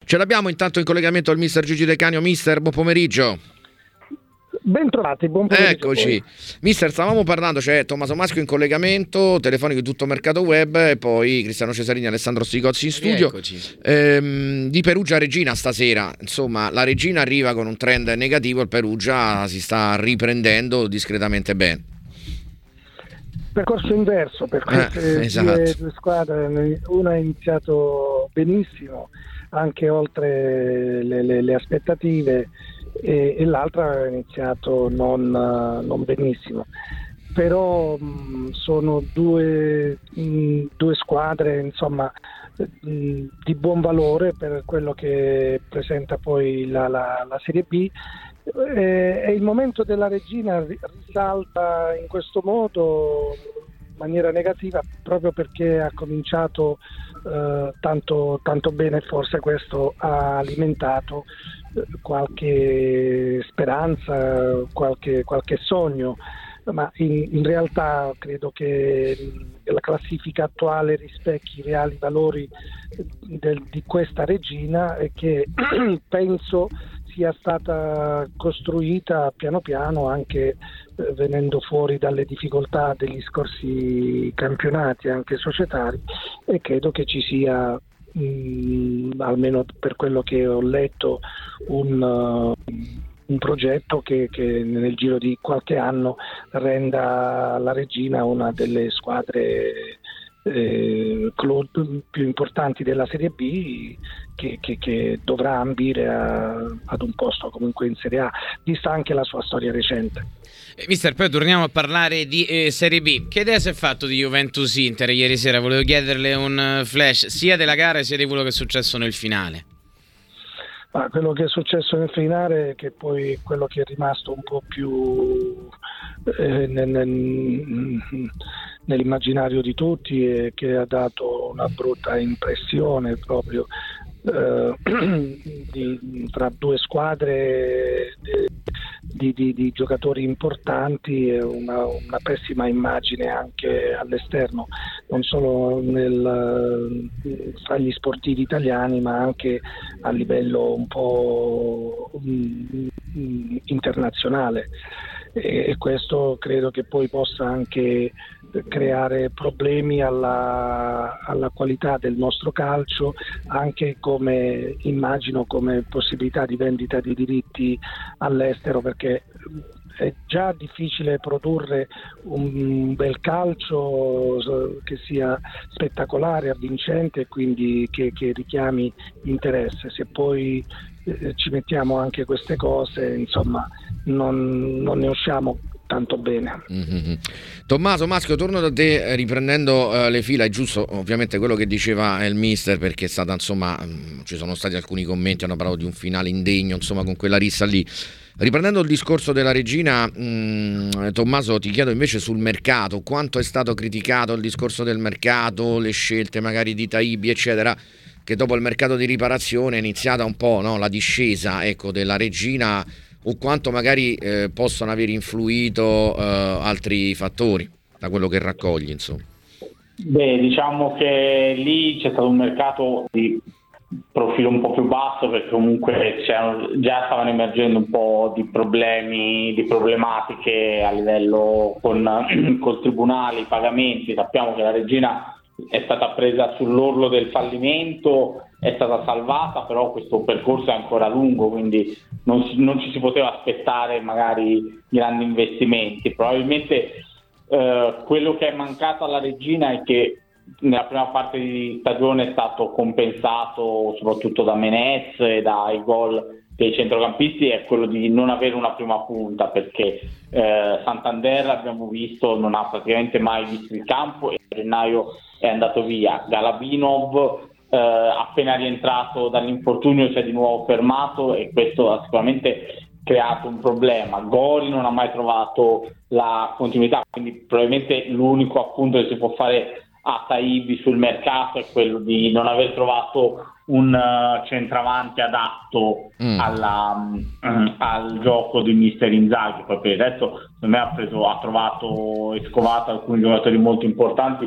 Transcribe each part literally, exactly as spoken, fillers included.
Ce l'abbiamo intanto in collegamento il mister Gigi De Canio. Mister, buon pomeriggio. Ben trovati, buon pomeriggio. Eccoci. Mister, stavamo parlando, c'è Tommaso Maschio in collegamento telefonico di Tutto Mercato Web e poi Cristiano Cesarini e Alessandro Stigozzi in studio. Ehm, di Perugia a Reggina stasera, insomma, la Reggina arriva con un trend negativo, il Perugia si sta riprendendo discretamente bene. Percorso inverso per queste eh, esatto. due, due squadre, una ha iniziato benissimo, anche oltre le, le, le aspettative, e, e l'altra ha iniziato non, non benissimo. Però mh, sono due, mh, due squadre, insomma, mh, di buon valore per quello che presenta poi la, la, la Serie B. E, e il momento della Reggina risalta in questo modo in maniera negativa proprio perché ha cominciato eh, tanto, tanto bene, forse questo ha alimentato eh, qualche speranza, qualche, qualche sogno, ma in, in realtà credo che la classifica attuale rispecchi i reali valori del, di questa Reggina e che penso sia stata costruita piano piano anche eh, venendo fuori dalle difficoltà degli scorsi campionati anche societari, e credo che ci sia mh, almeno per quello che ho letto un, uh, un progetto che, che nel giro di qualche anno renda la Reggina una delle squadre Eh, club più importanti della Serie B, che, che, che dovrà ambire a, ad un posto comunque in Serie A, vista anche la sua storia recente. eh, Mister, poi torniamo a parlare di eh, Serie B. Che idea si è fatto di Juventus-Inter ieri sera? Volevo chiederle un flash sia della gara sia di quello che è successo nel finale. Ma quello che è successo nel finale, che poi quello che è rimasto un po' più eh, nel, nel, nell'immaginario di tutti e che ha dato una brutta impressione proprio eh, di, tra due squadre di, di, di giocatori importanti, e una, una pessima immagine anche all'esterno, non solo nel, fra gli sportivi italiani ma anche a livello un po' internazionale, e questo credo che poi possa anche creare problemi alla, alla qualità del nostro calcio, anche come immagino come possibilità di vendita di diritti all'estero, perché è già difficile produrre un bel calcio che sia spettacolare, avvincente e quindi che, che richiami interesse. Se poi eh, ci mettiamo anche queste cose, insomma, non, non ne usciamo tanto bene. Mm-hmm. Tommaso Maschio, torno da te riprendendo uh, le fila. È giusto ovviamente quello che diceva il mister, perché è stata, insomma, mh, ci sono stati alcuni commenti, hanno parlato di un finale indegno, insomma, con quella rissa lì. Riprendendo il discorso della Reggina, mh, Tommaso, ti chiedo invece sul mercato, quanto è stato criticato il discorso del mercato, le scelte magari di Taibi eccetera, che dopo il mercato di riparazione è iniziata un po', no, la discesa, ecco, della Reggina, o quanto magari eh, possono aver influito eh, altri fattori da quello che raccogli, insomma. Beh, diciamo che lì c'è stato un mercato di profilo un po' più basso, perché comunque già stavano emergendo un po' di problemi, di problematiche a livello con col tribunale, i pagamenti. Sappiamo che la Reggina è stata presa sull'orlo del fallimento, è stata salvata, però questo percorso è ancora lungo, quindi non, si, non ci si poteva aspettare magari grandi investimenti. Probabilmente eh, quello che è mancato alla Reggina è che nella prima parte di stagione è stato compensato soprattutto da Menez e dai gol dei centrocampisti, è quello di non avere una prima punta, perché eh, Santander, abbiamo visto, non ha praticamente mai visto il campo e a gennaio è andato via. Galabinov eh, appena rientrato dall'infortunio si è di nuovo fermato, e questo ha sicuramente creato un problema. Gori non ha mai trovato la continuità, quindi probabilmente l'unico appunto che si può fare a Taibi sul mercato è quello di non aver trovato un uh, centravanti adatto mm. alla, um, al gioco di mister Inzaghi. Poi per il resto secondo me ha preso, ha trovato e scovato alcuni giocatori molto importanti,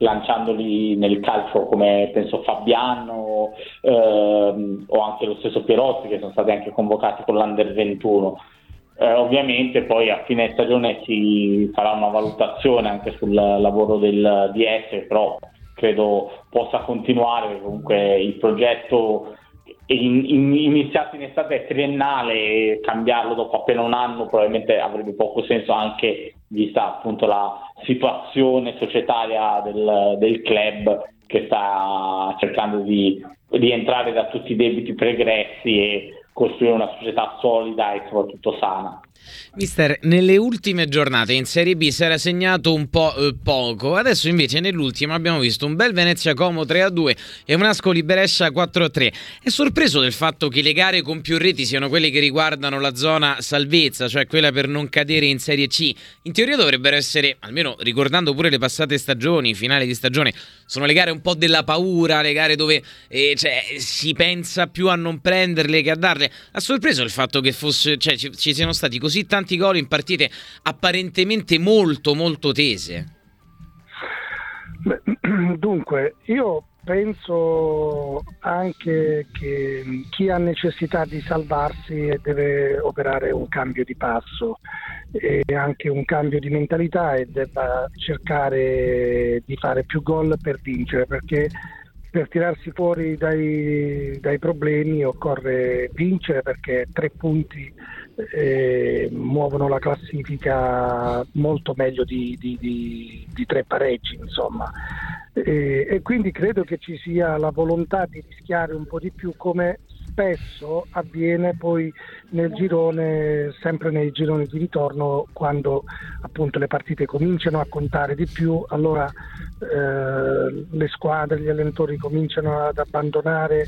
lanciandoli nel calcio come penso Fabiano ehm, o anche lo stesso Pierotti, che sono stati anche convocati con l'Under ventuno. Eh, ovviamente poi a fine stagione si farà una valutazione anche sul lavoro del D S, però credo possa continuare, perché comunque il progetto in, in, iniziato in estate è triennale e cambiarlo dopo appena un anno probabilmente avrebbe poco senso, anche vista appunto la situazione societaria del, del club, che sta cercando di rientrare da tutti i debiti pregressi e costruire una società solida e soprattutto sana. Mister, nelle ultime giornate in Serie B si era segnato un po' eh, poco, adesso invece nell'ultima abbiamo visto un bel Venezia Como tre a due e un Ascoli Brescia quattro a tre. È sorpreso del fatto che le gare con più reti siano quelle che riguardano la zona salvezza, cioè quella per non cadere in Serie C? In teoria dovrebbero essere, almeno ricordando pure le passate stagioni, finali di stagione, sono le gare un po' della paura, le gare dove eh, cioè, si pensa più a non prenderle che a darle. Ha sorpreso il fatto che fosse, cioè, ci, ci siano stati così tanti gol in partite apparentemente molto molto tese? Beh, dunque, io penso anche che chi ha necessità di salvarsi deve operare un cambio di passo e anche un cambio di mentalità, e debba cercare di fare più gol per vincere, perché per tirarsi fuori dai, dai problemi occorre vincere, perché tre punti eh, muovono la classifica molto meglio di, di, di, di tre pareggi, insomma. E, e quindi credo che ci sia la volontà di rischiare un po' di più, come spesso avviene poi nel girone, sempre nei gironi di ritorno, quando appunto le partite cominciano a contare di più, allora eh, le squadre, gli allenatori cominciano ad abbandonare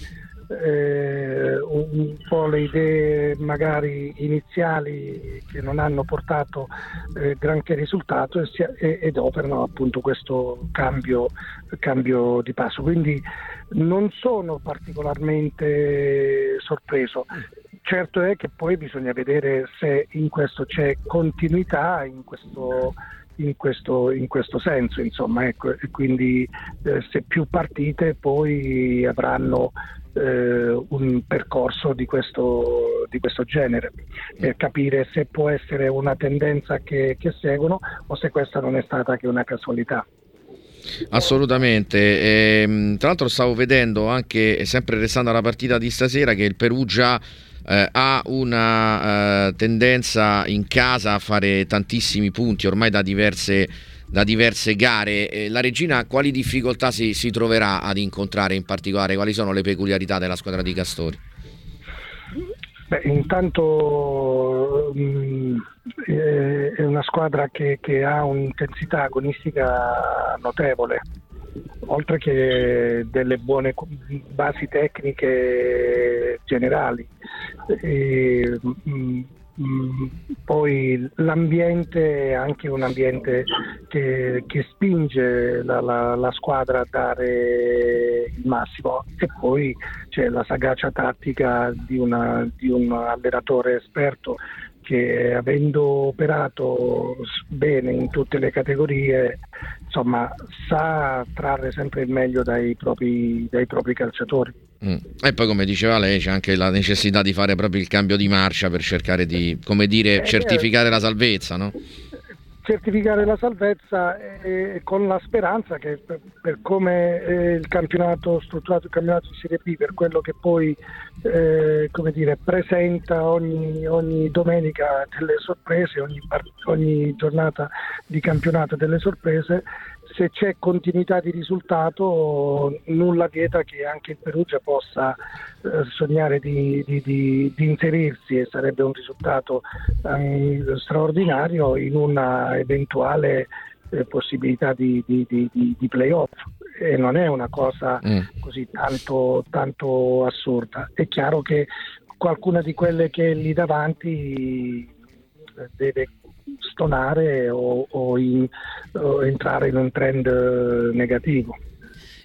eh, un, un po' le idee magari iniziali che non hanno portato eh, granché risultato, e si, e, ed operano appunto questo cambio, cambio di passo. Quindi non sono particolarmente sorpreso. Certo è che poi bisogna vedere se in questo c'è continuità, in questo in questo, in questo senso, insomma, ecco, e quindi eh, se più partite poi avranno eh, un percorso di questo, di questo genere, per capire se può essere una tendenza che, che seguono, o se questa non è stata che una casualità. Assolutamente. E, tra l'altro stavo vedendo anche, sempre restando alla partita di stasera, che il Perugia eh, ha una eh, tendenza in casa a fare tantissimi punti ormai da diverse, da diverse gare. Eh, la Regina quali difficoltà si, si troverà ad incontrare in particolare? Quali sono le peculiarità della squadra di Castori? Beh, intanto mh, è una squadra che, che ha un'intensità agonistica notevole, oltre che delle buone basi tecniche generali. E, mh, mh, poi l'ambiente è anche un ambiente che, che spinge la, la, la squadra a dare il massimo, e poi c'è la sagacia tattica di, una, di un allenatore esperto che, avendo operato bene in tutte le categorie, insomma, sa trarre sempre il meglio dai propri, dai propri calciatori. Mm. E poi, come diceva lei, c'è anche la necessità di fare proprio il cambio di marcia per cercare di, come dire, certificare la salvezza, no? Certificare la salvezza, e con la speranza che per, per come è il campionato strutturato, il campionato di Serie B, per quello che poi eh, come dire, presenta ogni, ogni domenica delle sorprese, ogni, ogni giornata di campionato delle sorprese, se c'è continuità di risultato nulla vieta che anche il Perugia possa eh, sognare di, di, di, di inserirsi, e sarebbe un risultato eh, straordinario in una eventuale eh, possibilità di, di, di, di play-off, e non è una cosa mm. così tanto, tanto assurda. È chiaro che qualcuna di quelle che è lì davanti deve stonare o, o, in, o entrare in un trend negativo.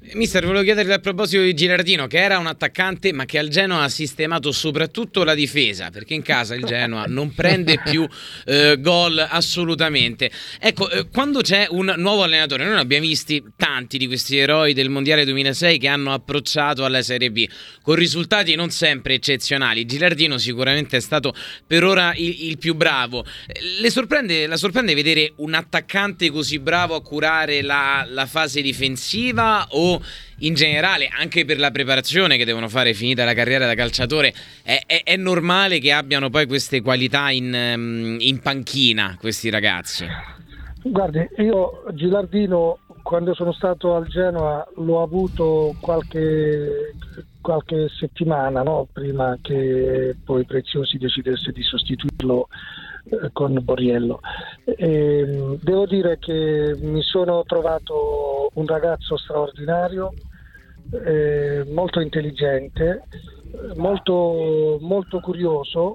Mister, volevo chiederle a proposito di Gilardino, che era un attaccante ma che al Genoa ha sistemato soprattutto la difesa, perché in casa il Genoa non prende più eh, gol assolutamente. Ecco, eh, quando c'è un nuovo allenatore, noi ne abbiamo visti tanti di questi eroi del Mondiale duemilasei che hanno approcciato alla Serie B con risultati non sempre eccezionali. Gilardino sicuramente è stato per ora il, il più bravo. Le sorprende, la sorprende vedere un attaccante così bravo a curare la, la fase difensiva, o in generale anche per la preparazione che devono fare finita la carriera da calciatore è, è, è normale che abbiano poi queste qualità in, in panchina questi ragazzi? Guardi, io Gilardino quando sono stato al Genoa l'ho avuto qualche, qualche settimana, no? Prima che poi Preziosi decidesse di sostituirlo eh, con Borriello. E, devo dire che mi sono trovato un ragazzo straordinario, eh, molto intelligente, molto, molto curioso,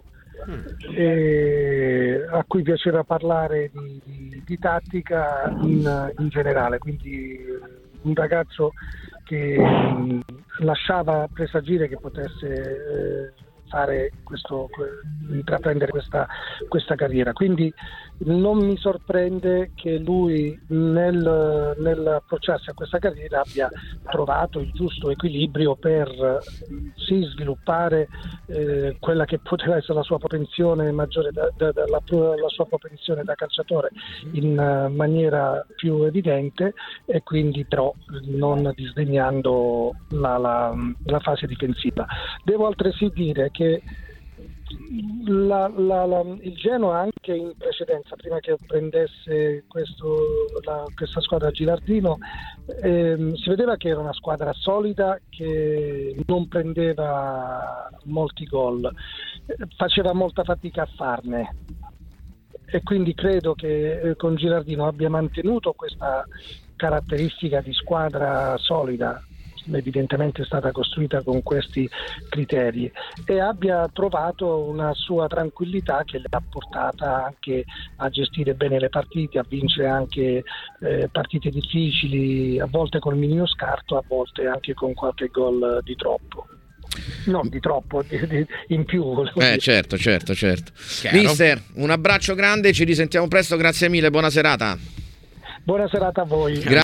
e a cui piaceva parlare di, di, di tattica in, in generale, quindi un ragazzo che mh, lasciava presagire che potesse eh, fare questo, intraprendere questa, questa carriera, quindi non mi sorprende che lui nel, nell'approcciarsi a questa carriera abbia trovato il giusto equilibrio per sì sviluppare eh, quella che poteva essere la sua propensione maggiore da, da, da, la, la sua propensione da calciatore in uh, maniera più evidente, e quindi però non disdegnando la, la, la fase difensiva. Devo altresì dire che La, la, la, il Genoa anche in precedenza, prima che prendesse questo, la, questa squadra Gilardino, ehm, si vedeva che era una squadra solida, che non prendeva molti gol, faceva molta fatica a farne, e quindi credo che eh, con Gilardino abbia mantenuto questa caratteristica di squadra solida, evidentemente è stata costruita con questi criteri, e abbia trovato una sua tranquillità che le ha portata anche a gestire bene le partite, a vincere anche eh, partite difficili, a volte col minimo scarto, a volte anche con qualche gol di troppo. Non di troppo, di, di, in più. Eh dire. certo, certo, certo. Chiaro. Mister, un abbraccio grande, ci risentiamo presto, grazie mille, buona serata. Buona serata a voi. Grazie.